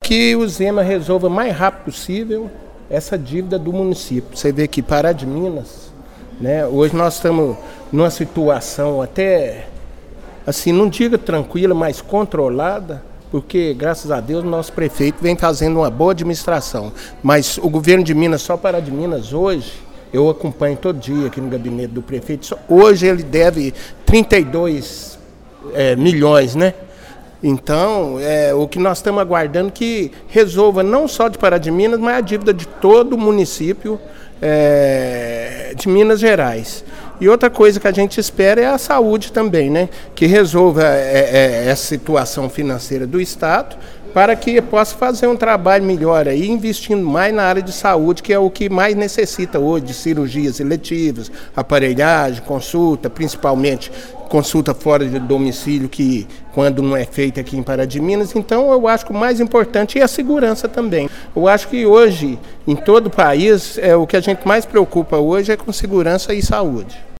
que o Zema resolva o mais rápido possível essa dívida do município. Você vê que Pará de Minas, né, hoje nós estamos numa situação até, assim, não diga tranquila, mas controlada, porque, graças a Deus, o nosso prefeito vem fazendo uma boa administração. Mas o governo de Minas, só Pará de Minas, hoje, eu acompanho todo dia aqui no gabinete do prefeito, hoje ele deve 32 milhões, né? Então, o que nós estamos aguardando que resolva não só de Pará de Minas, mas a dívida de todo o município de Minas Gerais. E outra coisa que a gente espera é a saúde também, né? Que resolva essa situação financeira do Estado para que possa fazer um trabalho melhor aí, investindo mais na área de saúde, que é o que mais necessita hoje, de cirurgias eletivas, aparelhagem, consulta, principalmente consulta fora de domicílio, que quando não é feita aqui em Pará de Minas. Então eu acho que o mais importante é a segurança também. Eu acho que hoje, em todo o país, o que a gente mais preocupa hoje é com segurança e saúde.